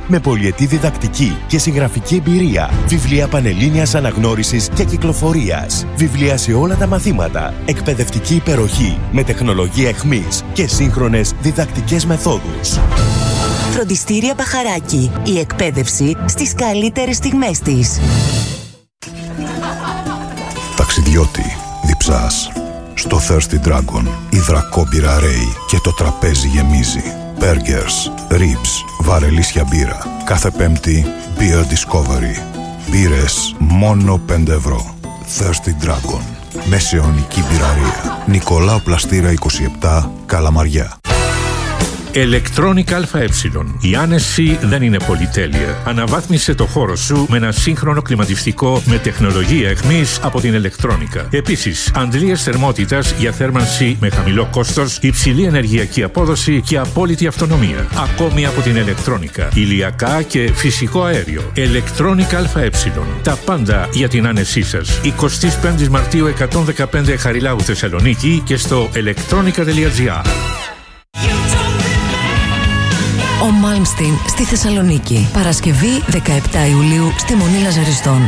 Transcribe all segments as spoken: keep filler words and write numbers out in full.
Με πολυετή διδακτική και συγγραφική εμπειρία. Βιβλία πανελλήνιας αναγνώρισης και κυκλοφορίας. Βιβλία σε όλα τα μαθήματα. Εκπαιδευτική υπεροχή με τεχνολογία εχμής και σύγχρονες διδακτικές μεθόδους. Φροντιστήρια Μπαχαράκι. Η εκπαίδευση στις καλύτερες στιγμές της. Ταξιδιώτη, διψάς. Στο Thirsty Dragon, υδρακόμπυρα ρέει και το τραπέζι γεμίζει. Burgers, ribs, βαρελίσια μπύρα. Κάθε Πέμπτη, Beer Discovery. Μπύρες μόνο πέντε ευρώ. Thirsty Dragon. Μεσαιωνική μπυραρία. Νικολάου Πλαστήρα είκοσι επτά, Καλαμαριά. Electronic ΑΕ. Η άνεση δεν είναι πολυτέλεια. Αναβάθμισε το χώρο σου με ένα σύγχρονο κλιματιστικό με τεχνολογία εχμής από την Electronica. Επίσης, αντλίες θερμότητας για θέρμανση με χαμηλό κόστος, υψηλή ενεργειακή απόδοση και απόλυτη αυτονομία. Ακόμη από την Electronica. Ηλιακά και φυσικό αέριο. Electronic ΑΕ. Τα πάντα για την άνεσή σας. εικοστή πέμπτη Μαρτίου εκατόν δεκαπέντε Χαριλάου Θεσσαλονίκη και στο electronica τελεία gr. Ο Μάλμστιν στη Θεσσαλονίκη. Παρασκευή δεκαεπτά Ιουλίου στη Μονή Λαζαριστών.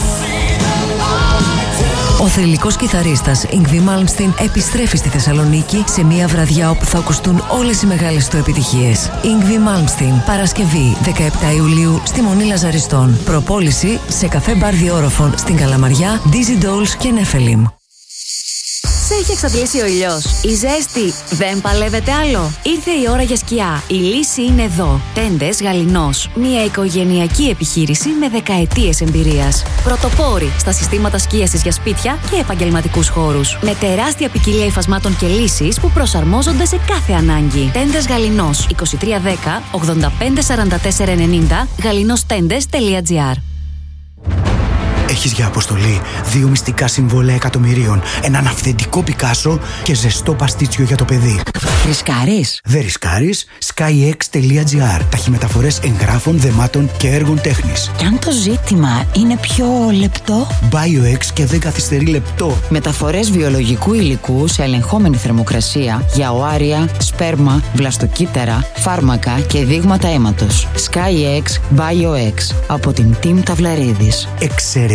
Ο θρυλικός κιθαρίστας Yngwie Malmsteen επιστρέφει στη Θεσσαλονίκη σε μια βραδιά όπου θα ακουστούν όλες οι μεγάλες του επιτυχίες. Yngwie Malmsteen, Παρασκευή δεκαεπτά Ιουλίου στη Μονή Λαζαριστών. Προπόληση σε καφέ μπαρ Διόροφων στην Καλαμαριά, Dizzy Dolls και Νέφελιμ. Σε έχει εξαντλήσει ο ήλιος. Η ζέστη δεν παλεύεται άλλο. Ήρθε η ώρα για σκιά. Η λύση είναι εδώ. Τέντες Γαληνός. Μια οικογενειακή επιχείρηση με δεκαετίες εμπειρίας. Πρωτοπόροι στα συστήματα σκίασης για σπίτια και επαγγελματικούς χώρους. Με τεράστια ποικιλία υφασμάτων και λύσεις που προσαρμόζονται σε κάθε ανάγκη. Τέντες Γαληνός. είκοσι τρία δέκα ογδόντα πέντε σαράντα τέσσερα ενενήντα γαληνόστέντες τελεία gr. Έχεις για αποστολή δύο μυστικά συμβόλαια εκατομμυρίων, έναν αυθεντικό Πικάσο και ζεστό παστίτσιο για το παιδί. Ρισκάρεις? Δεν ρισκάρεις. skyx τελεία gr. Ταχυμεταφορές εγγράφων, δεμάτων και έργων τέχνης. Κι αν το ζήτημα είναι πιο λεπτό? BioX και δεν καθυστερεί λεπτό. Μεταφορές βιολογικού υλικού σε ελεγχόμενη θερμοκρασία για οάρια, σπέρμα, βλαστοκύτταρα, φάρμακα και δείγματα αίματος. skyx BioX από την Team Ταυλαρίδης. Εξαιρετικά.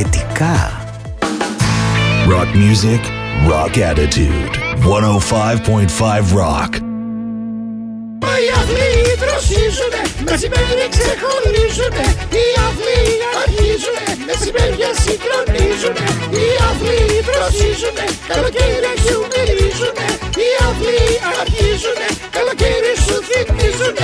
Rock music, rock attitude. εκατόν πέντε κόμμα πέντε Rock. Οι αυλοί δροσίζουνε, μεσημέρι ξεχωρίζουνε. Οι αυλοί αρχίζουνε, μεσημέρια συγκλονίζουνε. Οι αυλοί δροσίζουνε, καλοκαίρι σου μυρίζουνε. Οι αυλοί αρχίζουνε, καλοκαίρι σου θυμίζουνε.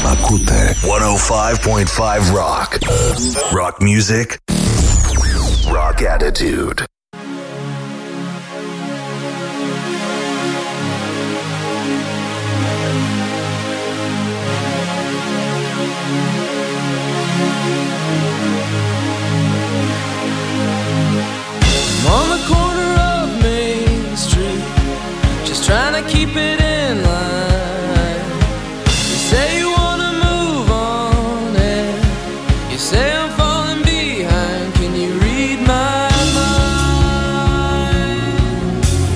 Ακούτε εκατόν πέντε κόμμα πέντε Rock. Rock music. Rock attitude. On the corner of Main Street, just trying to keep it in line. You say you wanna move on, and you say I'm falling behind. Can you read my mind?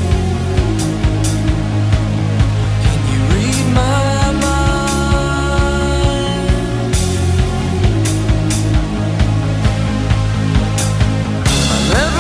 Can you read my mind? I never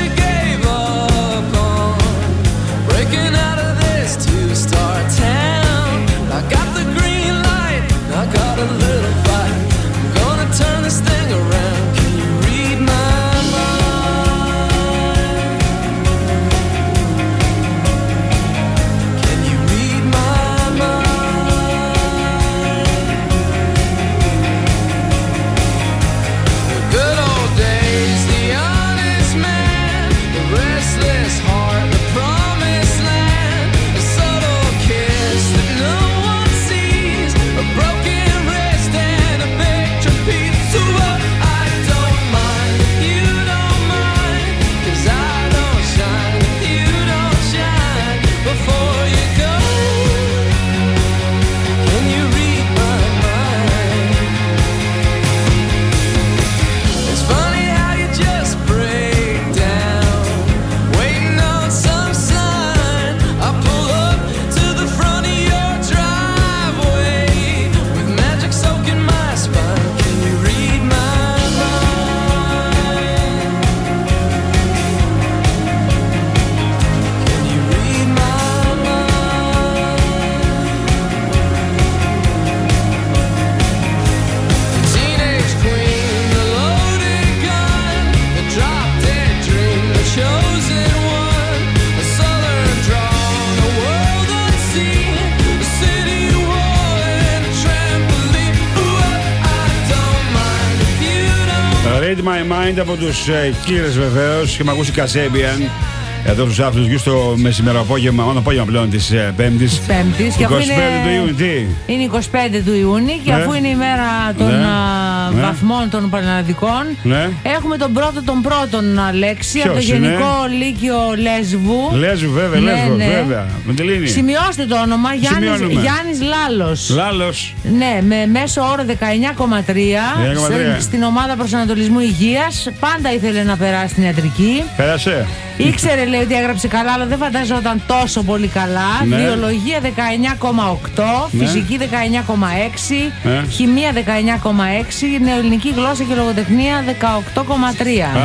My Mind από τους uh, Killers βεβαίως και με ακούσει Kasabian εδώ στους Αύγουστου στο μεσημερό απόγευμα, μόνο απόγευμα πλέον της uh, Πέμπτης. Πέμπτης και είκοσι πέντε είναι... του Ιούνιου, τι? Είναι είκοσι πέντε του Ιούνιου και ναι. αφού είναι η μέρα των ναι. α, ναι. βαθμών των Πανελλαδικών, ναι. έχουμε τον πρώτο των πρώτων Αλέξη από το Γενικό είναι? Λύκειο Λέσβου. Λέσβου, βέβαια, ναι, Λέσβου, ναι. βέβαια. Με τη Λίνη. Σημειώστε το όνομα, Γιάννης, Γιάννης Λάλος. Λάλος. Ναι, με μέσο όρο δεκαεννιά κόμμα τρία στην ομάδα προσανατολισμού υγείας. Πάντα ήθελε να περάσει στην ιατρική. Πέρασε. Ήξερε, λέει, ότι έγραψε καλά, αλλά δεν φανταζόταν τόσο πολύ καλά. Ναι. Βιολογία δεκαεννιά κόμμα οκτώ, ναι. Φυσική δεκαεννιά κόμμα έξι, ναι. Χημεία δεκαεννιά κόμμα έξι, νεοελληνική γλώσσα και λογοτεχνία δεκαοκτώ κόμμα τρία. Α,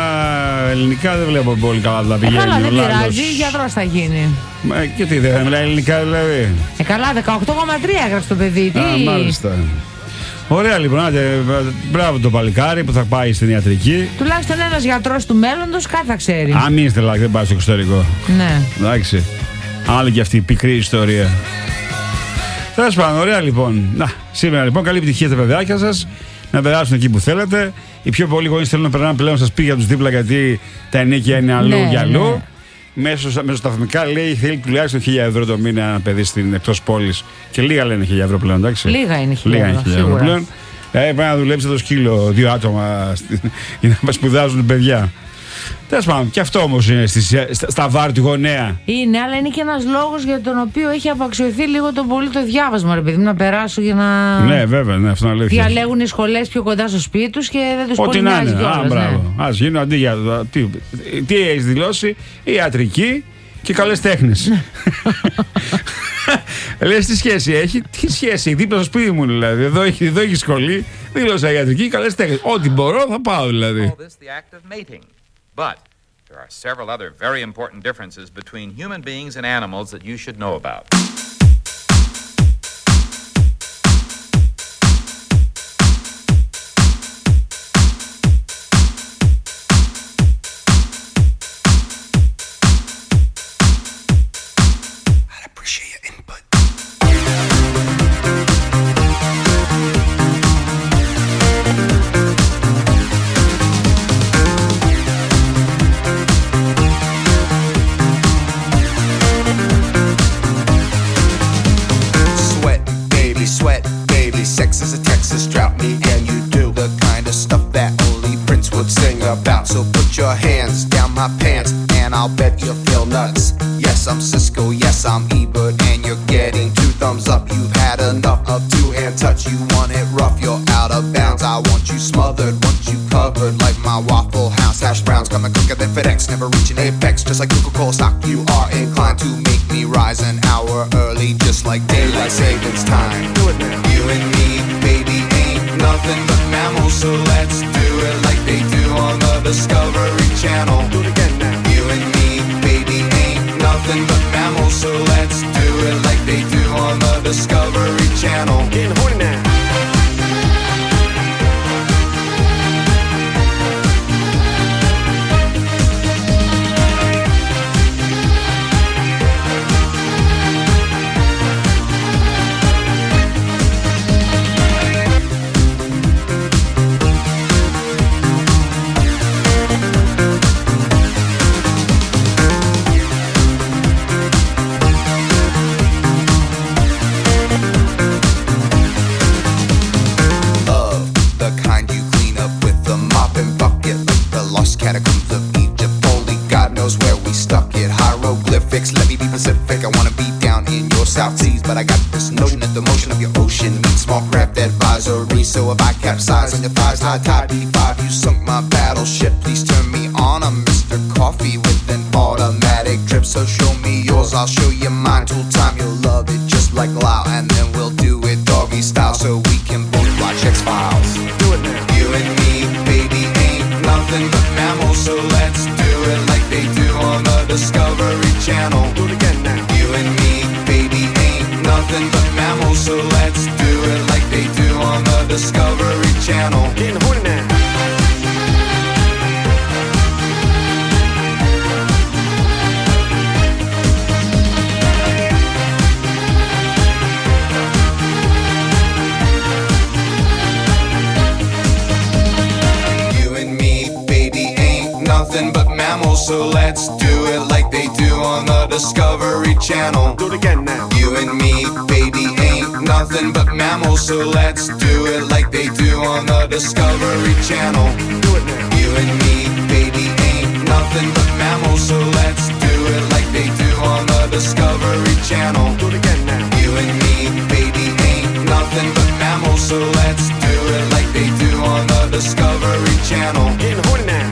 ελληνικά δεν βλέπω πολύ καλά να πηγαίνει. Ε, καλά, δεν πειράζει, γιατρός θα γίνει. Μα και τι, δεν μιλάει ελληνικά δηλαδή. Ε, καλά, δεκαοκτώ κόμμα τρία έγραψε το παιδί. Τι... Α, μάλιστα. Ωραία λοιπόν, άντε, μπράβο το παλικάρι που θα πάει στην ιατρική. Τουλάχιστον ένας γιατρός του μέλλοντος κάτι θα ξέρει. Αν μην είστε λάκι, δεν πάει στο εξωτερικό. Ναι. Εντάξει. Άλλη και αυτή η πικρή ιστορία. Τέλος πάντων, ωραία λοιπόν. Να, σήμερα λοιπόν, καλή επιτυχία στα παιδάκια σας. Να περάσουν εκεί που θέλετε. Οι πιο πολλοί γονείς θέλουν να περνάνε πλέον στα σπίτια τους δίπλα, γιατί τα ενίκια είναι αλλού ναι, για αλλού. Ναι. Μεσοσταθμικά λέει θέλει τουλάχιστον χίλια ευρώ το μήνα ένα παιδί στην εκτός πόλης. Και λίγα λένε χίλια ευρώ πλέον, εντάξει. Λίγα είναι χίλια ευρώ, ευρώ πλέον. Ε, πρέπει να δουλέψει το σκύλο δύο άτομα για να σπουδάζουν παιδιά. Τέλος πάντων, και αυτό όμως είναι στις, στα, στα βάρη του γονέα. Είναι, αλλά είναι και ένας λόγος για τον οποίο έχει απαξιωθεί λίγο το πολύ το διάβασμα, ρε παιδί μου, να περάσω για να. Ναι, βέβαια, ναι, αυτό είναι αλήθεια. Διαλέγουν οι σχολές πιο κοντά στο σπίτι τους και δεν τους πολύ νοιάζει κιόλας. Α, μπράβο. Ναι. Ας γίνω αντί για. Τι, τι έχεις δηλώσει, ιατρική και καλές τέχνες. Λες τι σχέση έχει, τι σχέση έχει, δίπλα στο σπίτι μου δηλαδή. Εδώ έχει, εδώ έχει σχολή, δήλωσα ιατρική, καλές τέχνες. Ό,τι μπορώ θα πάω δηλαδή. But there are several other very important differences between human beings and animals that you should know about. I'd appreciate your input. your hands down my pants, and I'll bet you'll feel nuts. Yes, I'm Cisco, yes, I'm Ebert, and you're getting two thumbs up. You've had enough of two-hand touch. You want it rough, you're out of bounds. I want you smothered, want you covered like my Waffle House hash browns. Coming quicker than FedEx, never reaching apex. Just like Coca-Cola stock, you are inclined to make me rise an hour early, just like daylight savings time. Do it now. You and me, baby, ain't nothing but mammals, so let's do it like they do on the Discovery Channel. Do it again now. You and me, baby, ain't nothing but mammals, so let's do it like they do on the Discovery Channel. Getting horny now. Catacombs of Egypt, only God knows where we stuck it. Hieroglyphics, let me be Pacific. I wanna be down in your South Seas, but I got this notion that the motion of your ocean means small craft advisory. So if I capsize on your thighs, high tide B five, you sunk my battleship. Please turn me on. I'm Mister Coffee with an automatic drip. So show me yours, I'll show you mine. Tool time, you'll love it just like Lao, and then we'll do it doggy style so we can both watch X-Files. Do it now. You and me, baby, ain't nothing but mammals, so let's do it like they do on the Discovery Channel. Do it again now. You and me, baby, ain't nothing but mammals, so let's do it like they do on the Discovery Channel. Getting horny now. Nothing but mammals, so let's do it like they do on the Discovery Channel. Do it again now. You and me, baby, ain't nothing but mammals, so let's do it like they do on the Discovery Channel. Do it now. You and me, baby, ain't nothing but mammals, so let's do it like they do on the Discovery Channel. Do it again now. You and me, baby, ain't nothing but mammals, so let's do it like they do on the Discovery Channel. Getting horny now.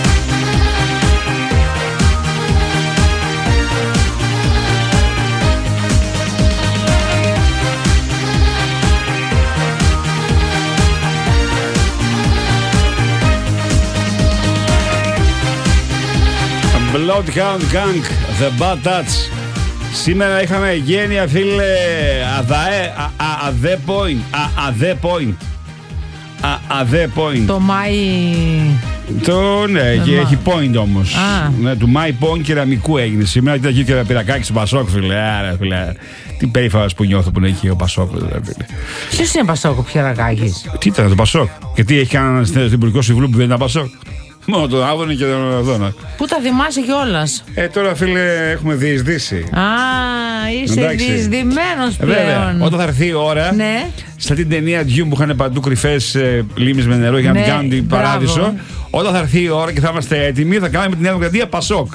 Bloodhound Gang, The Bad Touch. Σήμερα είχαμε γένεια, φίλε, αδαέ, α, α, αδέ point, α, αδέ point, α, αδέ point. Το Μάι... Το, ναι, και μα... έχει point όμως. Ναι, του My Point κεραμικού έγινε σήμερα. Κοίτα εκεί και ένα πυρακάκι στο Πασόκ, φίλε. Άρα, φίλε. Τι περήφανος που νιώθω που είναι εκεί ο Πασόκ, φίλε. Ποιος είναι Πασόκ ο Πυρακάκης? Τι ήταν το Πασόκ? Και τι έχει κάνει στην Υπουργικό Συμβουλίο που δεν ήταν Πασόκ? Μόνο τον Άδωνη και τον Αδώνα. Πού τα θυμάσαι κιόλας? Ε, τώρα, φίλε, έχουμε διεισδύσει. Α, είσαι διεισδυμένος πλέον. Βέβαια, όταν θα έρθει η ώρα, ναι. Σαν την ταινία Dune που είχαν παντού κρυφές ε, λίμνες με νερό για να ναι, την κάνουν την παράδεισο. Όταν θα έρθει η ώρα και θα είμαστε έτοιμοι, θα κάνουμε την Νέα Δημοκρατία Πασόκ.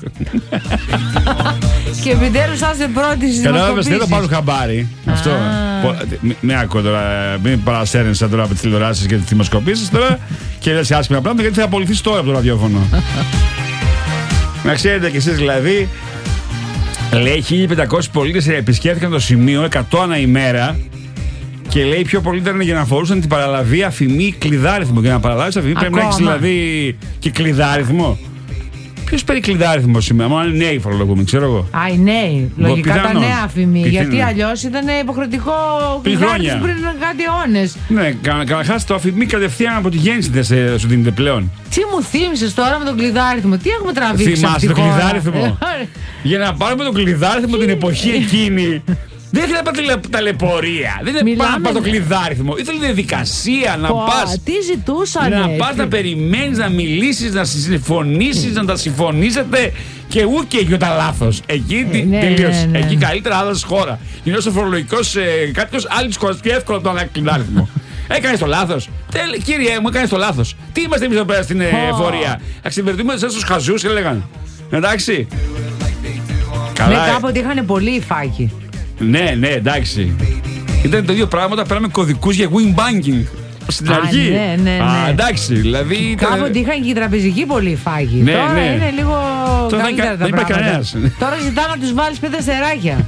Και επιτέλους θα είστε πρώτοι στις δημοσκοπήσεις. Κατάλαβες, δεν το πάρουν χαμπάρι. Αυτό. Μην ακούω τώρα, μην παρασέρνεσαι τώρα από τις τηλεοράσεις και τις δημοσκοπήσεις τώρα και λες άσχημα πράγματα, γιατί θα απολυθείς τώρα από το ραδιόφωνο. Να ξέρετε κι εσείς δηλαδή, λέει χίλια πεντακόσιοι πολίτες επισκέφθηκαν το σημείο εκατό ανά ημέρα. Και λέει πιο πολύ ήταν για να φορούσαν την παραλαβή αφημί κλειδάριθμο. Για να παραλάβεις αφημί πρέπει να έχεις δηλαδή και κλειδάριθμο. Ποιος παίρνει κλειδάριθμο σήμερα? Μόνο είναι νέοι φορολογούμενοι, ξέρω εγώ. Α, οι νέοι. Λογικά τα νέα αφημί. Γιατί είναι? αλλιώς ήταν υποχρεωτικό κλειδάριθμο πριν κάτι αιώνες. Ναι, καταρχάς το αφημί κατευθείαν από τη γέννηση δεν σου δίνεται πλέον. Τι μου θύμισες τώρα με τον κλειδάριθμο? Τι έχουμε τραβήξει? Θυμάσαι το κλειδάριθμο? Για να πάρουμε τον κλειδάριθμο την εποχή εκείνη. Δεν ήθελε να πάτε ταλαιπωρία. Δεν ήθελε να πάτε το κλειδάριθμο. Ήθελε διαδικασία να πας. Τι ζητούσανε? Να πας να περιμένεις, να μιλήσεις, να συμφωνήσεις, να τα συμφωνήσετε. Και ου και έγινε τα λάθος. Εκεί ε, ναι, τελείωσε. Ναι, ναι. Εκεί καλύτερα άλλαζε χώρα. Γινόταν ο φορολογικός ε, κάποιος άλλη χώρα πιο εύκολα από τον κλειδάριθμο. Έκανες το λάθος. Τέλει, κύριε, μου έκανε το λάθος. Τι είμαστε εμείς εδώ πέρα στην oh. εφορία. Αξιμπερδούμε εσάς τους χαζούς, έλεγαν. Εντάξει. Καλά. Ναι, κάποτε είχαν πολύ υφάκι. Ναι, ναι, εντάξει. Ήταν τα δύο πράγματα, πέραμε κωδικούς για wing banking. Στην Α, αρχή. Ναι, ναι, ναι. Α, εντάξει, δηλαδή. Κάποτε είχαν και οι τραπεζικοί πολύ υφάκι. Ναι, Τώρα ναι. είναι λίγο. Τώρα καλύτερα δεν, τα δεν υπάρχει κανένας. Τώρα ζητάμε να τους βάλεις πέντε αστεράκια.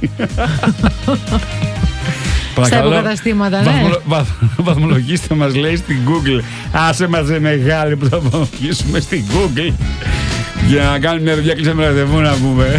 Στα υποκαταστήματα, ναι. Βαθμολο, βαθ, βαθμολογήστε μας, λέει, στην Google. Άσε μας δε μεγάλη που θα βαθμολογήσουμε στην Google. Για να κάνουμε μια δουλειά, κλείσαμε ραντεβού να πούμε.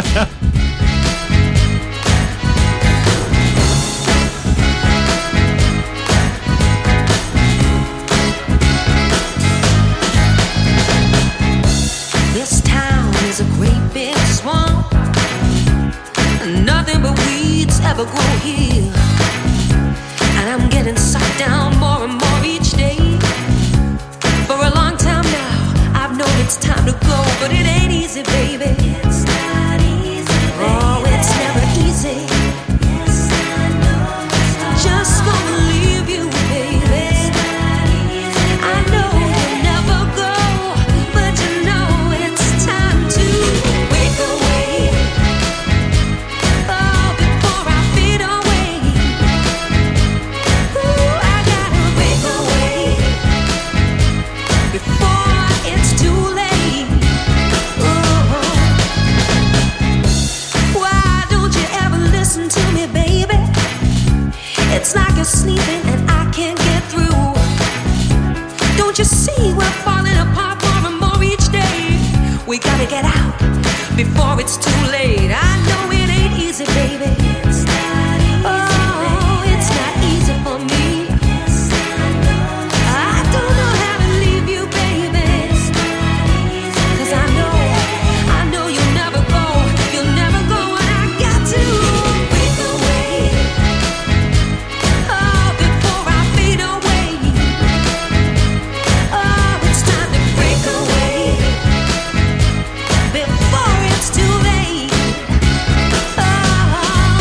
Nothing but weeds ever grow here, and I'm getting sucked down more and more each day. For a long time now, I've known it's time to go, but it ain't easy, baby. It's not easy, baby. Oh, it's never easy. Yes, I know. Just gonna leave you, baby. It's not easy, baby. I know you'll never go, but you know it's time to wake away. It's like you're sleeping and I can't get through. Don't you see we're falling apart more and more each day? We gotta get out before it's too late. I know it ain't easy, baby. It's not easy, oh, it's not easy for me. Yes, I know. I don't know how to leave you, baby. It's not easy, 'cause I know, I know you'll never go. You'll never go, and I got to wake away. Oh,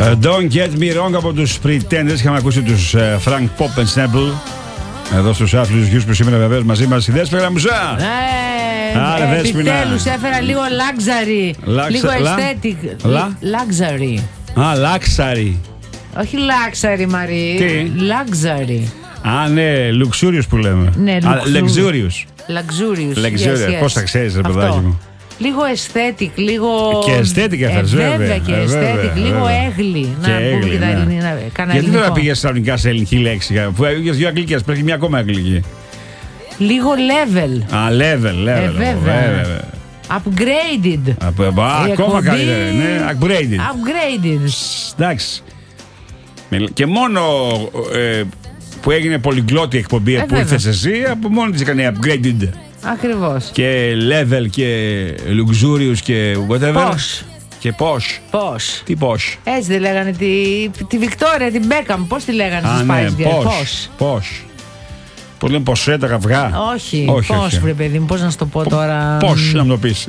Don't get me wrong από τους Pretenders. Είχαμε ακούσει τους uh, Frank Pop and Snapple εδώ στους άθλους γιους που σήμερα βεβαίως μαζί μας η Δέσποινα Μουζά. Ε, επιτέλους έφερα λίγο luxury, Λάξα, λίγο λα, aesthetic. λα? Luxury. Α, luxury. Όχι luxury, Μαρή. Τι? Luxury. Α, ναι, luxurious που λέμε. Ναι, Α, luxurious. Luxurious. Luxurious. Yes, yes. Πώς θα ξέρεις, ρε παιδάκι μου. Λίγο aesthetic, λίγο. Και aesthetic έφερες, ε, βέβαια. Βέβαια και ε, aesthetic, βέβαια, λίγο βέβαια. έγλη. Και Να πούμε έγλη, και τα ναι. ελληνικά. Γιατί τώρα πήγες στα ελληνικά σε ελληνική λέξη, αφού έγινες δύο αγγλικές, πρέπει μια ακόμα αγγλική. Λίγο level. Α, level, level. Ε, βέβαια. Upgraded. Α, ακόμα καλύτερα. Ναι, upgraded. Upgraded. Εντάξει. Και μόνο ε, που έγινε πολυγκλώτη εκπομπή ε, που ήρθες εσύ, από μόνη της έκανε upgraded. Ακριβώς. Και level και luxurious και whatever. Posh. Και posh. Posh. Τι posh. Έτσι δεν λέγανε τη, τη Βικτόρια, την Μπέκαμ. Πώς τη λέγανε στις Spice Girls. Posh. Posh. Πώς λένε ποσέ τα καυγά. Όχι. όχι Πώς όχι. βρε παιδί μου, πώς να σου το πω τώρα. Πώς να μου το πεις.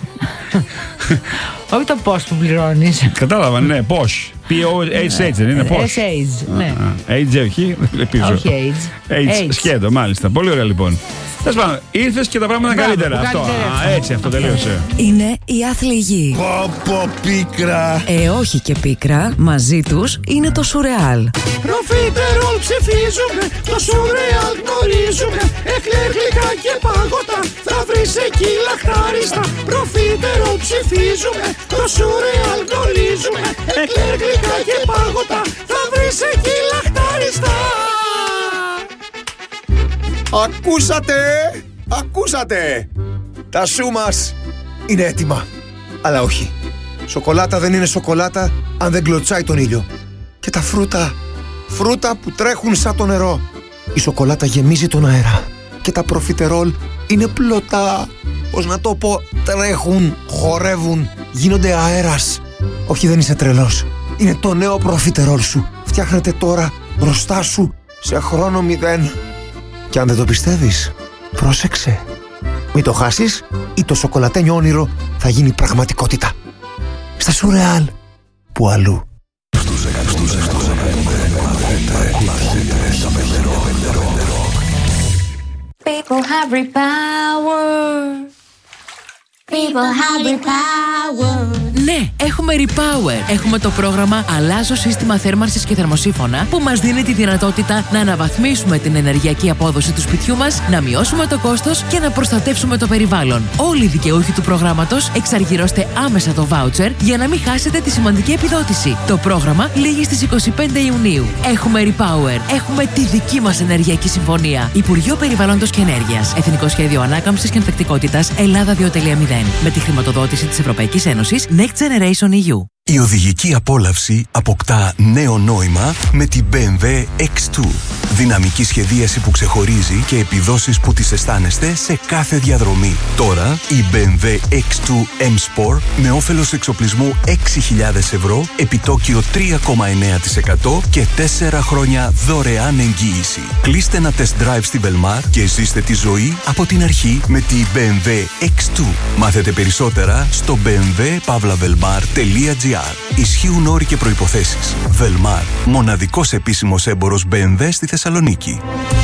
Όχι το πώς που πληρώνεις. Κατάλαβα, ναι, πώς. P-O-H-H δεν είναι πώς. S-H, ναι. H, όχι, πίσω. Όχι H. H, σκέτο, μάλιστα. Πολύ ωραία λοιπόν. Τέλος πάντων, ήρθες και τα πράγματα είναι καλύτερα. Αυτό. Α, έτσι, αυτό τελείωσε. Είναι η άθλη γη. Πω πω πίκρα. Ε, όχι και πίκρα. Μαζί τους είναι το Σουρεάλ. Προφιτερόλ ψηφίζουμε, το Σουρεάλ γνωρίζουμε. Εκλεγλικά και πάγωτα, θα βρεις εκεί λαχτάριστα. Προφιτερόλ ψηφίζουμε, το Σουρεάλ γνωρίζουμε. Εκλεγλικά και πάγωτα, θα βρεις εκεί λαχτάριστα. Ακούσατε, ακούσατε. Τα σου μας είναι έτοιμα. Αλλά όχι, σοκολάτα δεν είναι σοκολάτα αν δεν κλωτσάει τον ήλιο. Και τα φρούτα, φρούτα που τρέχουν σαν το νερό. Η σοκολάτα γεμίζει τον αέρα. Και τα προφιτερόλ είναι πλωτά. Πώς να το πω, τρέχουν, χορεύουν, γίνονται αέρας. Όχι, δεν είσαι τρελός. Είναι το νέο προφιτερόλ σου. Φτιάχνεται τώρα μπροστά σου σε χρόνο μηδέν. Και αν δεν το πιστεύεις, πρόσεξε. Μην το χάσεις ή το σοκολατένιο όνειρο θα γίνει πραγματικότητα. Στα Σουρεάλ, που αλλού. People have power. People have power. Ναι, έχουμε Repower. Έχουμε το πρόγραμμα Αλλάζω σύστημα θέρμανσης και θερμοσύφωνα που μας δίνει τη δυνατότητα να αναβαθμίσουμε την ενεργειακή απόδοση του σπιτιού μας, να μειώσουμε το κόστος και να προστατεύσουμε το περιβάλλον. Όλοι οι δικαιούχοι του προγράμματος εξαργυρώστε άμεσα το voucher για να μην χάσετε τη σημαντική επιδότηση. Το πρόγραμμα λήγει στις είκοσι πέντε Ιουνίου. Έχουμε Repower. Έχουμε τη δική μας ενεργειακή συμφωνία. Υπουργείο Περιβάλλοντος και Ενέργειας. Εθνικό Σχέδιο Ανάκαμψης και Ανθεκτικότητας Ελλάδα δύο κόμμα μηδέν. Με τη χρηματοδότηση της Ευρωπαϊκής Ένωσης Next Generation ι γιου. Η οδηγική απόλαυση αποκτά νέο νόημα με την μπι εμ ντάμπλιου εξ δύο. Δυναμική σχεδίαση που ξεχωρίζει και επιδόσεις που τις αισθάνεστε σε κάθε διαδρομή. Τώρα η μπι εμ ντάμπλιου εξ δύο M-Sport με όφελος εξοπλισμού έξι χιλιάδες ευρώ, επιτόκιο τρία κόμμα εννέα τοις εκατό και τέσσερα χρόνια δωρεάν εγγύηση. Κλείστε ένα test drive στη Velmar και ζήστε τη ζωή από την αρχή με τη μπι εμ ντάμπλιου εξ δύο. Μάθετε περισσότερα στο μπι εμ ντάμπλιου παύλα βελμάρ τελεία τζι άρ. Ισχύουν όροι και προϋποθέσεις. Velmar, μοναδικός επίσημος έμπορος μπι εμ ντάμπλιου στη Θεσσαλονίκη.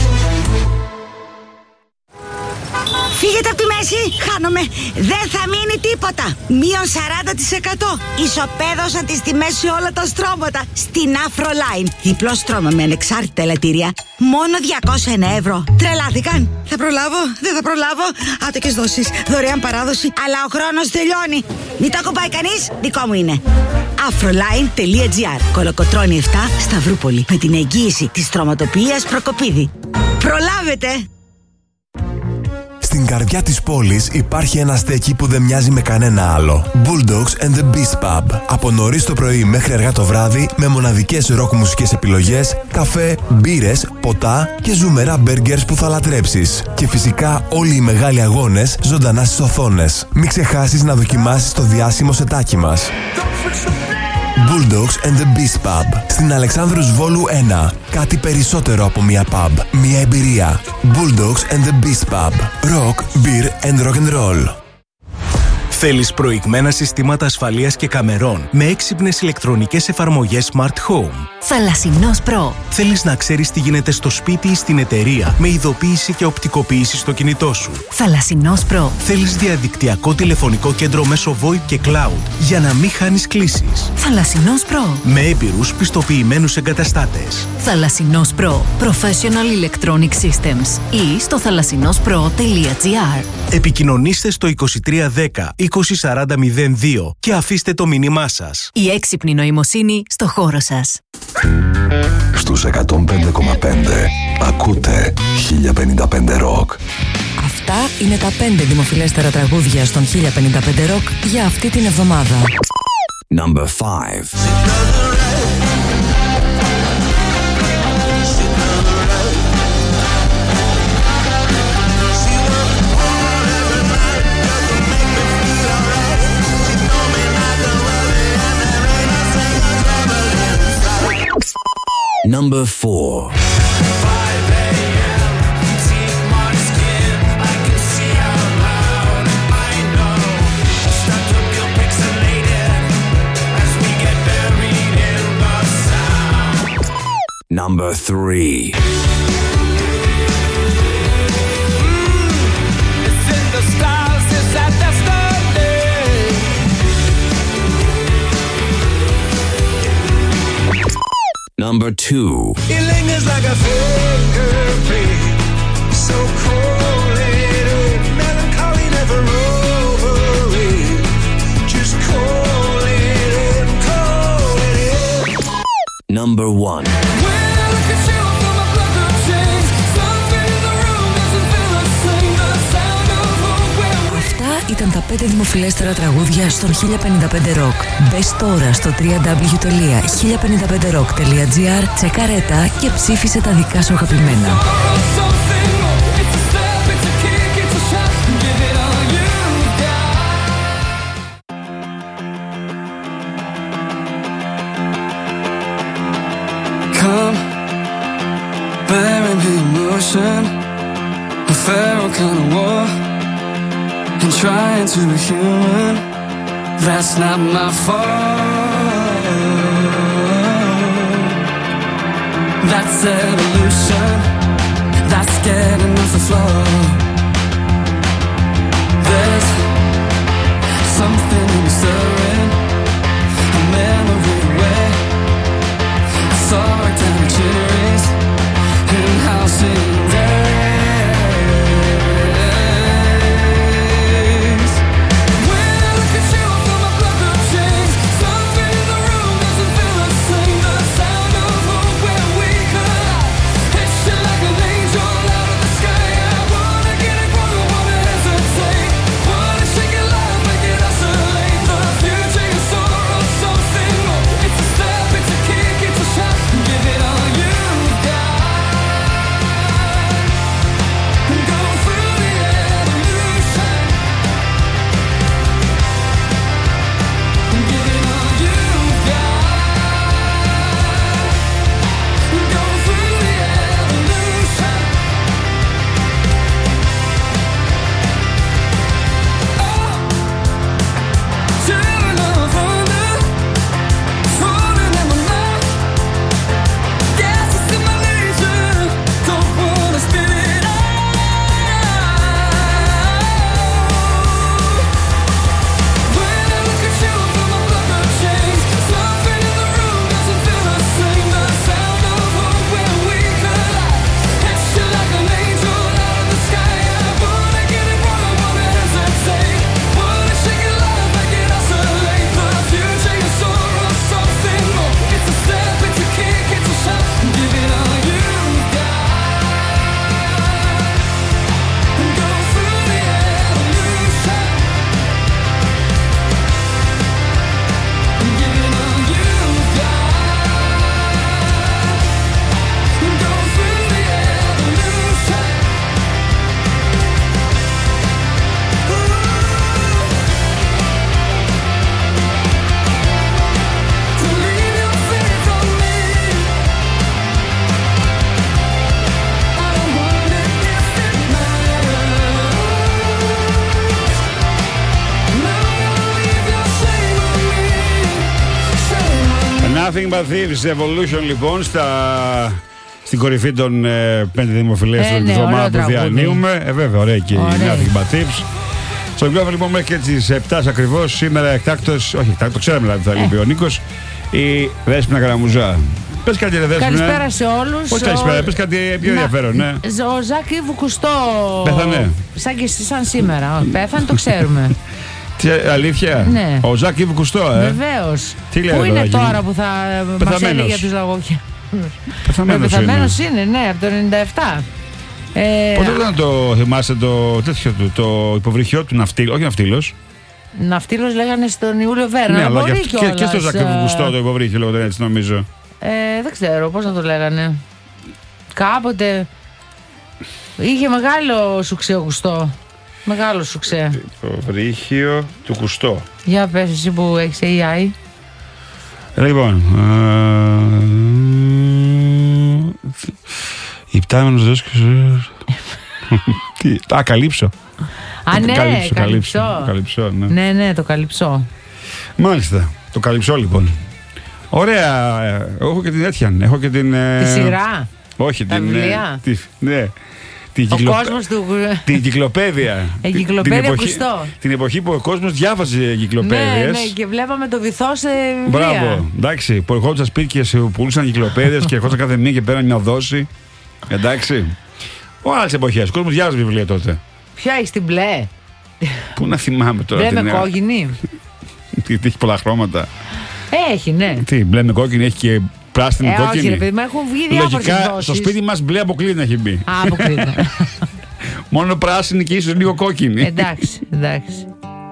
Φύγετε από τη μέση, χάνομαι. Δεν θα μείνει τίποτα. Μείον σαράντα τοις εκατό. Ισοπαίδωσαν τις τιμές σε όλα τα στρώματα. Στην Afroline. Διπλό στρώμα με ανεξάρτητα ελαττήρια. Μόνο διακόσια ένα ευρώ. Τρελάθηκαν. Θα προλάβω, δεν θα προλάβω. Άτοκες δόσεις, δωρεάν παράδοση. Αλλά ο χρόνος τελειώνει. Μην το ακουμπάει κανείς, δικό μου είναι. Afroline τελεία τζι άρ. Κολοκοτρώνη επτά, Σταυρούπολη. Με την εγγύηση της στρωματοποιίας Προκοπίδη. Προλάβετε! Στην καρδιά της πόλης υπάρχει ένα στέκι που δεν μοιάζει με κανένα άλλο. Bulldogs and the Beast Pub. Από νωρίς το πρωί μέχρι αργά το βράδυ με μοναδικές ροκ μουσικές επιλογές, καφέ, μπύρες, ποτά και ζουμερά μπέργκερς που θα λατρέψεις. Και φυσικά όλοι οι μεγάλοι αγώνες ζωντανά στις οθόνες. Μην ξεχάσεις να δοκιμάσεις το διάσημο σετάκι μας. Bulldogs and the Beast Pub. Στην Αλεξάνδρους Βόλου ένα. Κάτι περισσότερο από μια pub. Μια εμπειρία. Bulldogs and the Beast Pub. Rock, beer and rock and roll. Θέλεις προηγμένα συστήματα ασφαλείας και καμερών με έξυπνες ηλεκτρονικές εφαρμογές Smart Home? Θαλασσινός Pro. Θέλεις να ξέρεις τι γίνεται στο σπίτι ή στην εταιρεία με ειδοποίηση και οπτικοποίηση στο κινητό σου? Θαλασσινός Pro. Θέλεις διαδικτυακό τηλεφωνικό κέντρο μέσω VoIP και Cloud για να μην χάνεις κλήσεις? Θαλασσινός Pro. Με έμπειρους πιστοποιημένους εγκαταστάτες. Θαλασσινός Pro. Professional Electronic Systems. Ή στο θαλασσινόσπρο τελεία τζι άρ. Επικοινωνήστε στο είκοσι τρία δέκα είκοσι σαράντα μηδέν δύο και αφήστε το μήνυμά σας. Η έξυπνη νοημοσύνη στο χώρο σας. Στους εκατόν πέντε κόμμα πέντε ακούτε χίλια πενήντα πέντε Rock. Αυτά είναι τα πέντε δημοφιλέστερα τραγούδια στον χίλια πενήντα πέντε Rock για αυτή την εβδομάδα. Number five. Number four. Number three. Number two. It lingers like a fingerprint, so cold-headed, melancholy never over it. Just call it in, call it in. Number one. Ήταν τα πέντε δημοφιλέστερα τραγούδια στον χίλια πενήντα πέντε Rock. Μπες τώρα στο double-u double-u double-u τελεία χίλια πενήντα πέντε rock τελεία τζι άρ, τσεκάρε τα και ψήφισε τα δικά σου αγαπημένα. Come, bearing the emotion, a feral kind of war. And trying to be human, that's not my fault. That's evolution, that's getting off the floor. There's something in stirring, a memory where I saw it down the cherries in house in there. Like an angel out of the sky, I wanna Nothing but Thieves Evolution λοιπόν στα... στην κορυφή των ε, πέντε δημοφιλέστων ε, τη ναι, εβδομάδα που διανύουμε. Ε, βέβαια, ωραία και η Nothing but Thieves. Στο μικρόφωνο λοιπόν μέχρι και τις επτά ακριβώς. Σήμερα εκτάκτος, όχι εκτάκτος, ξέραμε δηλαδή θα λείπει ο Νίκος, η Δέσποινα Καραμουζά. Πες κάτι ρε Δέσποινα. Καλησπέρα σε όλους. Όχι καλησπέρα, πες κάτι πιο ενδιαφέρον, ναι. Ο Ζακ Ιβ Κουστό. Πέθανε. Σαν και εσύ, σαν σήμερα. Πέθανε, το ξέρουμε. Τι, αλήθεια. Ναι. Ο Ζακ Ιβ Κουστό, ε. Βεβαίως. Τι λέει Πού είναι παιδάκι, τώρα που θα μας έλεγε για τους λαγόκια. Πεθαμένος, Πεθαμένος είναι. είναι, ναι, από το ενενήντα επτά. Ε, Πότε ήταν το, θυμάστε το τέτοιο του, το υποβρυχιό του ναυτίλ, όχι ναυτίλος. Ναυτίλος λέγανε στον Ιούλιο Βέρνα. Ναι, αλλά και, και, και στο ε, Ζακ Ιβ Κουστό το υποβρύχιο λέγονταν έτσι νομίζω. Ε, δεν ξέρω πώς να το λέγανε. Κάποτε είχε μεγάλο σουξέ ο Κουστό. Μεγάλο σουξέ. Υποβρύχιο του Κουστό. Για πες εσύ που έχεις έι άι. Λοιπόν, υπτάμενος δόσκος. Τι, α, καλύψω. Α, ναι, καλύψω, καλυψό. καλυψό, ναι. Ναι, ναι, το καλυψό. Μάλιστα, το καλυψό λοιπόν. Ωραία, έχω και την τέτοια, έχω και την... Τη σειρά. Όχι, τα την... βιβλία. Τη, ναι. Την ο κυκλο... κόσμος του... Την κυκλοπαίδεια. Εγκυκλοπαίδεια την, εποχή... Κουστό. την εποχή που ο κόσμος διάβαζε κυκλοπαίδειες. Ναι, ναι, και βλέπαμε το βυθό σε βιβλία. Μπράβο, εντάξει, που ερχόντουσαν σπίτι και πουλούσαν κυκλοπαίδειες και ερχόντουσαν κάθε μία και πέραν μια δόση. Εντάξει. Ο άλλες εποχές, ο κόσμος διάβαζε βιβλία τότε. Ποια έχει την μπλε. Πού να θυμάμαι τώρα. Μπλε με κόκκινη. Τι έχει πολλά χρώματα. Έχει, ναι. Τι, μπλε με κόκκινη, έχει και πράσινη ε, κόκκινη. Όχι, ρε παιδί, μα έχουν βγει διάφορες Λογικά, δόσεις. στο σπίτι μας μπλε αποκλείται έχει μπει. Α, αποκλείται. Μόνο πράσινη και ίσως λίγο κόκκινη. Εντάξει, εντάξει.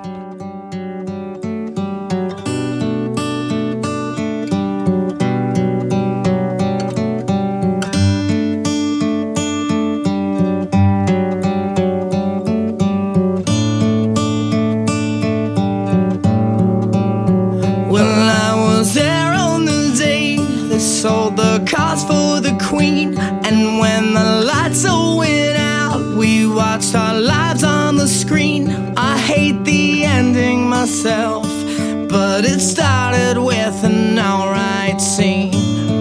Sold the cars for the queen, and when the lights all went out, we watched our lives on the screen. I hate the ending myself, but it started with an alright scene.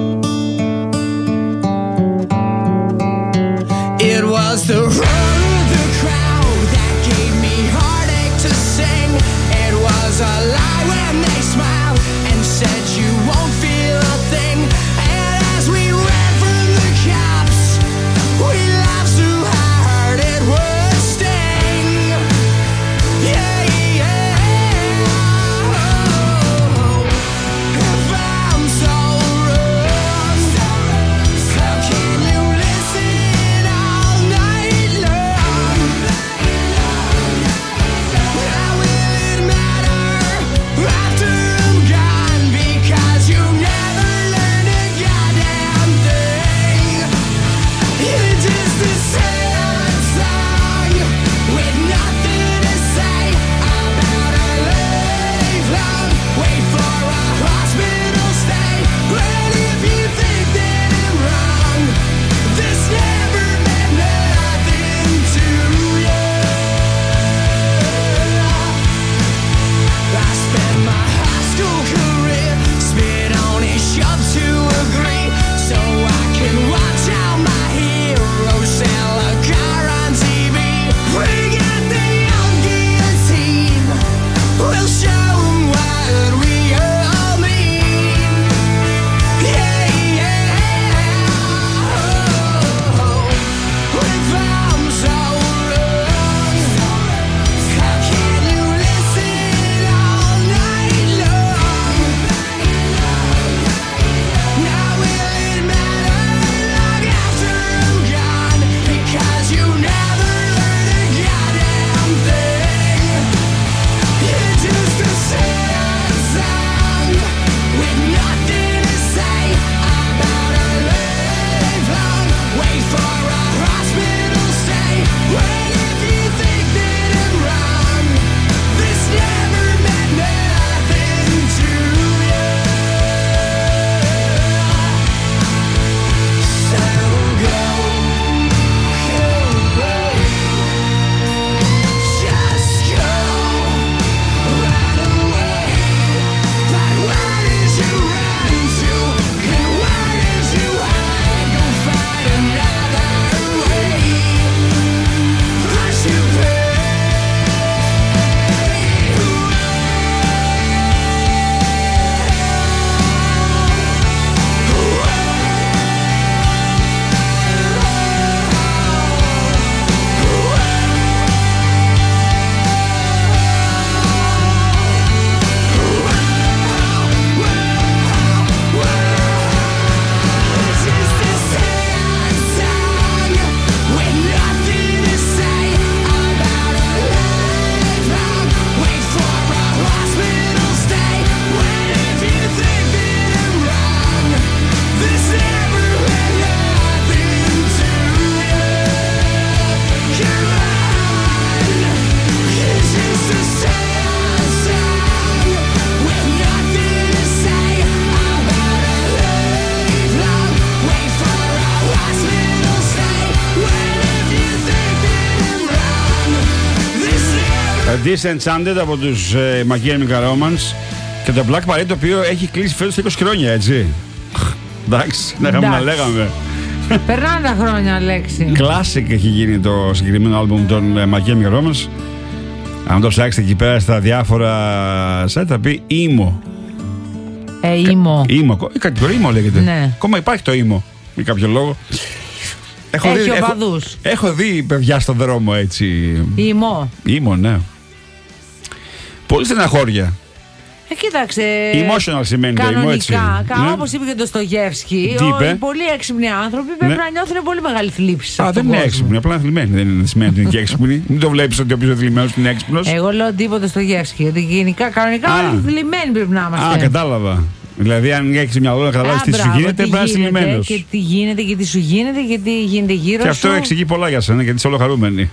It was the run of the crowd that gave me heartache to sing. It was a lie when they smiled and said you won't feel a thing. If I'm so rude Disenchanted από τους ε, My Chemical Romance και το Black Parade, το οποίο έχει κλείσει φέτος είκοσι χρόνια, έτσι. Εντάξει, να είχαμε να λέγαμε. Περνάνε τα χρόνια, Αλέξη. Classic έχει γίνει το συγκεκριμένο άλμπουμ των ε, My Chemical Romance. Αν το ψάξετε εκεί πέρα στα διάφορα site θα πει emo. Ε, emo. Emo, η κατηγορία emo λέγεται. Ναι. Ακόμα υπάρχει το emo, με κάποιο λόγο. Έχω έχει δει, οπαδούς. Έχω, έχω δει παιδιά στον δρόμο έτσι. Emo. Emo, ναι. Πολύ στεναχώρια. Ε, κοίταξε. Emotional σημαίνει το emo, έτσι. Κανονικά, ναι. όπως είπε και το Στογεύσκι, οι πολύ έξυπνοι άνθρωποι πρέπει ναι. να νιώθουν πολύ μεγάλη θλίψη. Α, δεν είναι έξυπνοι, απλά είναι θλιμμένοι. Δεν είναι σημαίνει ότι είναι και έξυπνοι. Μην το βλέπεις ότι ο οποίος είναι θλιμμένος είναι έξυπνος. Εγώ λέω τίποτα Στογεύσκι. Γιατί γενικά, κανονικά όλοι θλιμμένοι πρέπει να είμαστε. Α, κατάλαβα. Δηλαδή, αν έχει μυαλό να καταλάβει τι σου γίνεται, πρέπει να είσαι θλιμμένος. Και τι γίνεται και τι σου γίνεται, γιατί γίνεται γύρω σου. Και αυτό εξηγεί πολλά για σένα, γιατί είσαι όλο χαρούμενοι.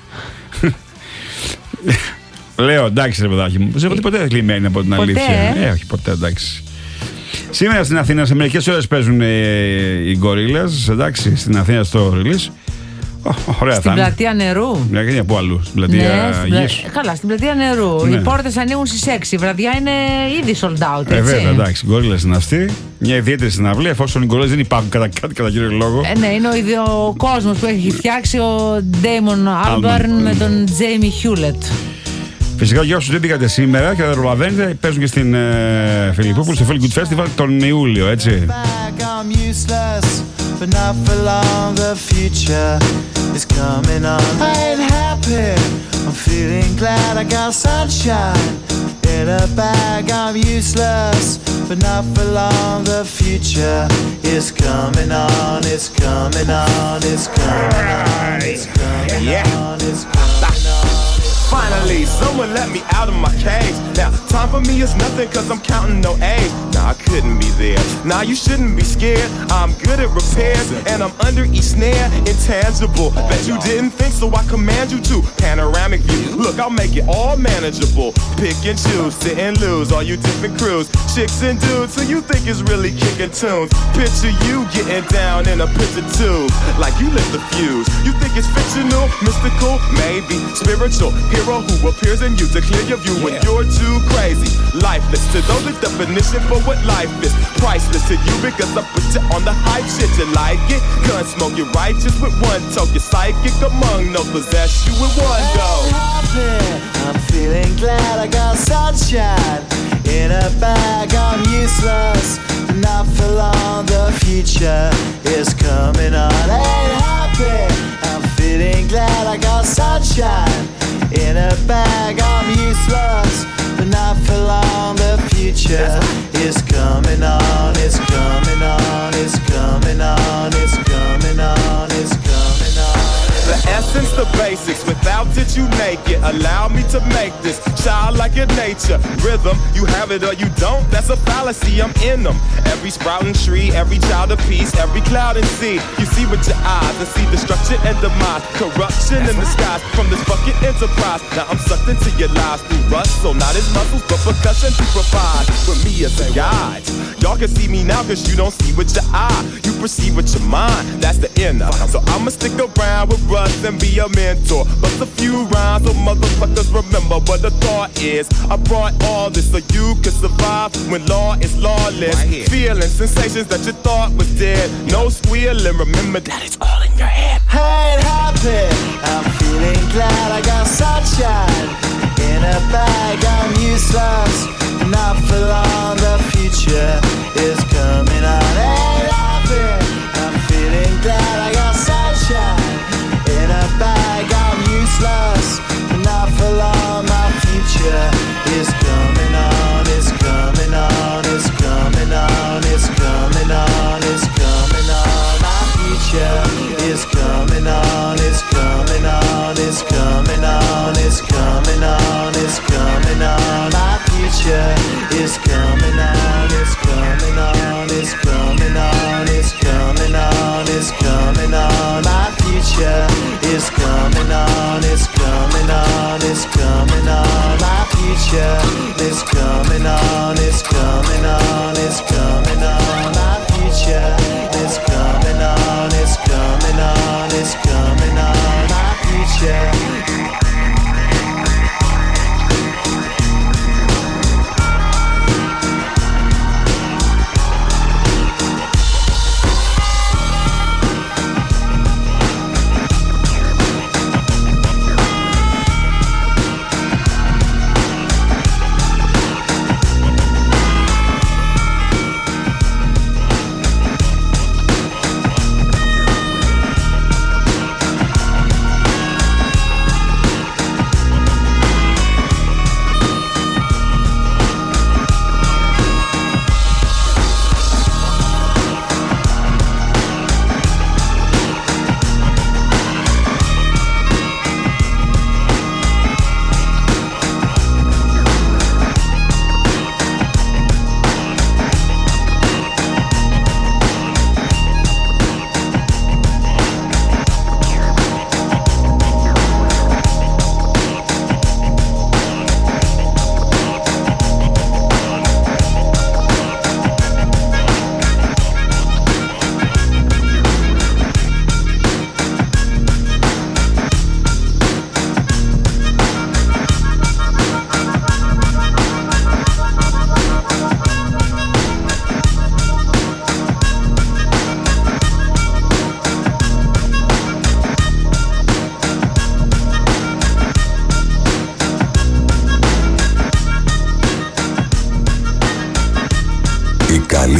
Λέω εντάξει, ρε παιδάκι μου. Δεν έχω ποτέ θλιμμένη από την αλήθεια. Ε, όχι ποτέ, εντάξει. Σήμερα στην Αθήνα, σε μερικές ώρες παίζουν οι Gorillaz, εντάξει, στην Αθήνα στο release. Oh, ωραία, στην πλατεία νερού. Ναι, και από αλλού. Στην πλατεία ναι, γης. Καλά, στην πλατεία νερού. Ναι. Οι πόρτες ανοίγουν στις έξι. Η βραδιά είναι ήδη sold out. Έτσι. Ε, βέβαια, εντάξει. Gorillaz είναι αυτή. Μια ιδιαίτερη συναυλία, εφόσον οι Gorillaz δεν υπάρχουν κατά, κατά, κατά κύριο λόγο. Ε, ναι, είναι ο ίδιο κόσμος που έχει φτιάξει ο Damon Albarn με τον Jamie Hewlett. Φυσικά για όσους δεν πήγατε σήμερα και δεν προλαβαίνετε, παίζουν και στην ε, Φιλιππόπουλη στο Feel Good Festival τον Ιούλιο, έτσι. But not for long, the future is coming on. I ain't happy, I'm feeling glad I got sunshine in a bag. I'm useless, but not for long, the future is coming on. It's coming on, it's coming on, it's coming on, it's coming on. Finally, someone let me out of my cage. Now, time for me is nothing cause I'm counting no A's. Nah, I couldn't be there. Nah, you shouldn't be scared. I'm good at repairs and I'm under each snare. Intangible. Bet you didn't think so I command you to. Panoramic view. Look, I'll make it all manageable. Pick and choose, sit and lose. All you different crews. Chicks and dudes who you think is really kicking tunes. Picture you getting down in a picture tube. Like you lit the fuse. You think it's fictional, mystical, maybe spiritual. Hero who appears in you to clear your view when you're too crazy. Lifeless to those, the definition for what life is. Priceless to you because I put you on the hype shit. You like it? Gun smoke, you're righteous with one toe. You're psychic among no possess you with one go. I'm feeling glad I got sunshine in a bag. I'm useless, not for long. The future is coming on. Ain't happy. I'm feeling glad I got sunshine in a bag. I'm useless, but not for long. The future is coming on. It's coming on. It's coming on. It's coming on. It's coming on. The essence, the basics, without it you make it. Allow me to make this child like your nature. Rhythm, you have it or you don't, that's a fallacy, I'm in them. Every sprouting tree, every child of peace, every cloud and sea. You see with your eyes and see destruction and demise. Corruption in the skies from this fucking enterprise. Now I'm sucked into your lives through rust, so not as muscles but percussion to provide with me as a guide. Y'all can see me now cause you don't see with your eye. You perceive with your mind, that's the inner. So I'ma stick around with Russ and be a mentor. Bust a few rhymes so motherfuckers remember what the thought is. I brought all this so you can survive when law is lawless. Right. Feeling sensations that you thought was dead. No squealing, remember that it's all in your head. I ain't happy, I'm feeling glad I got sunshine in a bag. I'm useless, not for long. The future is coming on. Ain't happy, I'm feeling glad I got sunshine in a bag. I'm useless, not for long. My future is coming on. It's coming on. It's coming on. It's coming on. It's coming on. My future is coming on. It's coming on. It's coming on.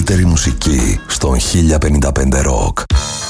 καλύτερη μουσική στον χίλια πενήντα πέντε Rock.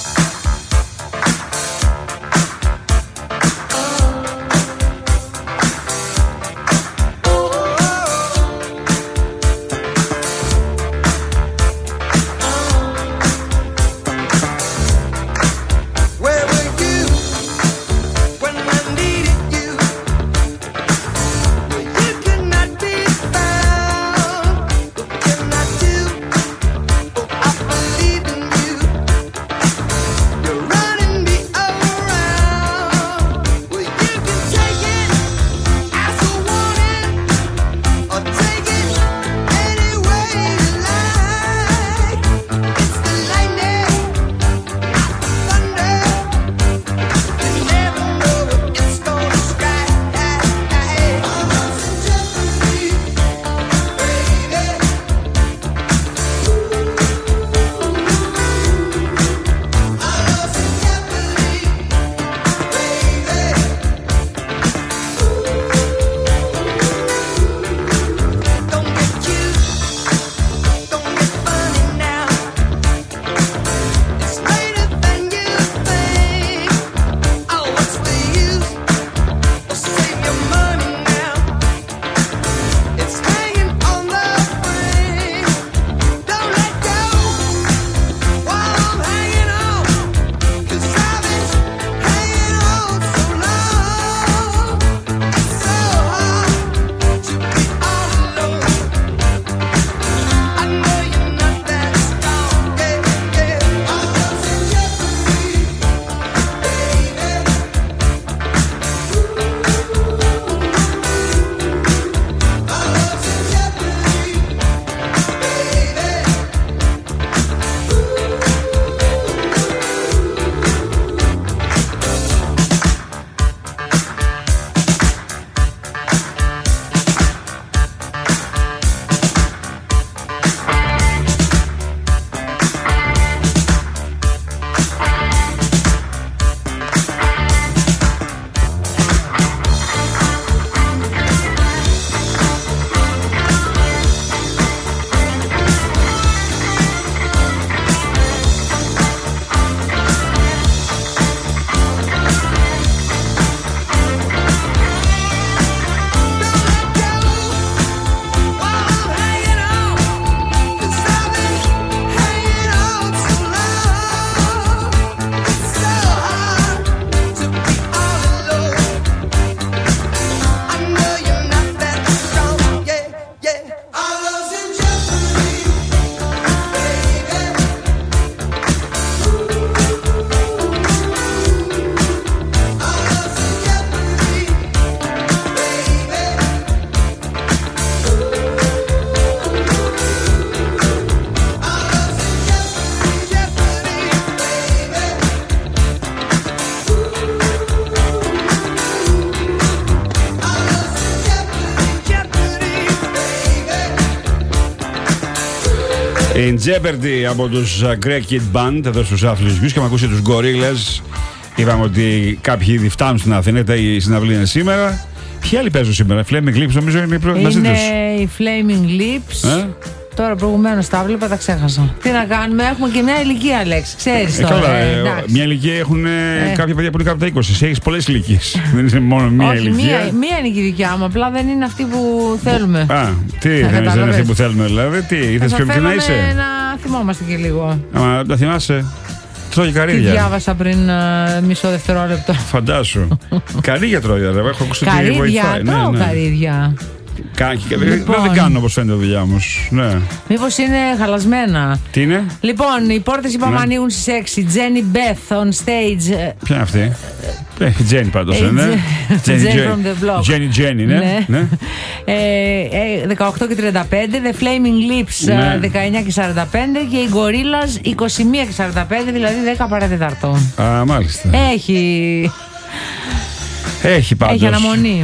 In Jeopardy από τους Greg Kid Band εδώ στους Athletes Views και με ακούσει τους Gorillaz. Είπαμε ότι κάποιοι ήδη φτάνουν στην Αθήνα, η συναυλή είναι σήμερα. Ποιοι άλλοι παίζουν σήμερα? Flaming Lips νομίζω είναι προ... μαζί τους. Είναι οι Flaming Lips. Ε? Τώρα προηγουμένως τα βλέπα, τα ξέχασα. Τι να κάνουμε, έχουμε και μια ηλικία, Λέξη. Ξέρεις ε, τώρα. Καλά, ε, μια ηλικία έχουν ε. κάποια παιδιά που είναι κάτω από τα είκοσι. Εσύ έχεις πολλές ηλικίες. Δεν είναι μόνο μία ηλικία. Μία, μία είναι και η δικιά μου, απλά δεν είναι αυτή που θέλουμε. Α, τι δεν είναι αυτή που θέλουμε, δηλαδή. Τι, ήθελες πιο μικρή να είσαι? Να θυμόμαστε και λίγο. Άμα τα θυμάσαι. Τρώγει καρύδια. Τι διάβασα πριν uh, μισό δευτερόλεπτο. Φαντάσου. Καρύδια τρώγει, ρε. Έχω ακούσει ότι βοηθάει. Τρώω ναι, ναι. καρύδια. Λοιπόν, δεν κάνω όπως φαίνεται δουλειά μου. Ναι. Μήπως είναι χαλασμένα? Τι είναι? Λοιπόν, οι πόρτες είπαμε ναι. ανοίγουν στις έξι. Jenny Beth on stage. Ποια είναι αυτή? Ε, Jenny πάντως είναι. Jenny from the block. Jenny Jenny, ναι. ναι. ναι. ε, δεκαοκτώ και τριάντα πέντε. The Flaming Lips ναι. δεκαεννιά και σαράντα πέντε. Και οι Gorillaz είκοσι μία και σαράντα πέντε, δηλαδή δέκα παρά τέταρτο. Α, μάλιστα. Έχει. Έχει πάντως. Έχει αναμονή.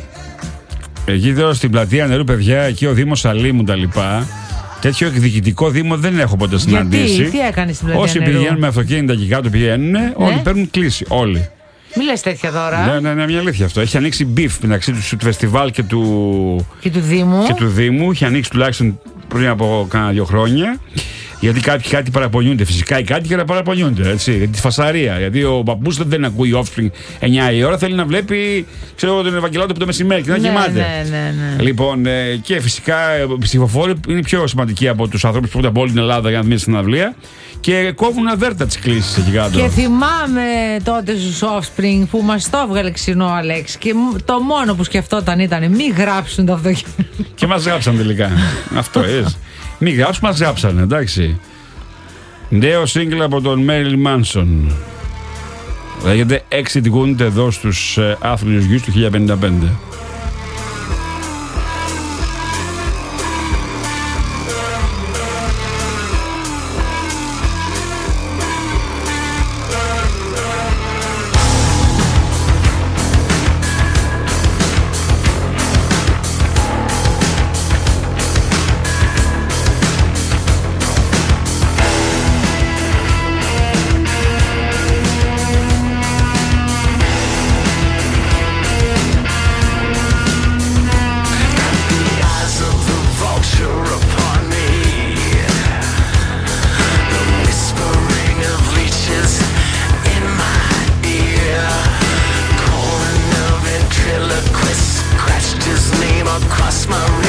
Εκεί εδώ στην πλατεία Νερού, παιδιά, εκεί ο Δήμος Σαλήμου τα λοιπά. Τέτοιο εκδικητικό Δήμο δεν έχω ποτέ συναντήσει. Γιατί, τι έκανε στην πλατεία Όσοι Νερού? πηγαίνουν με αυτοκίνητα και κάτω πηγαίνουν, ναι. όλοι παίρνουν κλίση. Όλοι. Μη λες τέτοια τώρα. Ναι, ναι, ναι, μια αλήθεια αυτό. Έχει ανοίξει μπιφ μεταξύ του φεστιβάλ και του, και του Δήμου. Και του Δήμου. Έχει ανοίξει τουλάχιστον πριν από κάνα δύο χρόνια. Γιατί κάποιοι κάτι παραπονιούνται. Φυσικά οι κάτοικοι να παραπονιούνται. Έτσι, για τη φασαρία. Γιατί ο παππούς δεν ακούει Offspring εννιά η ώρα, θέλει να βλέπει ξέρω, τον Ευαγγελάτο από το μεσημέρι και να ναι, κοιμάται. Ναι, ναι, ναι. Λοιπόν, ε, και φυσικά οι ψηφοφόροι είναι πιο σημαντικοί από τους ανθρώπους που έρχονται από όλη την Ελλάδα για να δουν στην αυλία και κόβουν αβέρτα τις κλήσεις εκεί κάτω. Και θυμάμαι τότε στους Offspring που μας το έβγαλε ξινό Αλέξη και το μόνο που σκεφτόταν ήταν μη γράψουν το αυτοκίνητο. Και μας γράψαν τελικά. Αυτό είναι. Μη γράψουν, μας γράψαν, εντάξει. Νέο single από τον Marilyn Manson. Λέγεται Exit Wound εδώ στους Άθλιους Γιους του χίλια πενήντα πέντε. Across my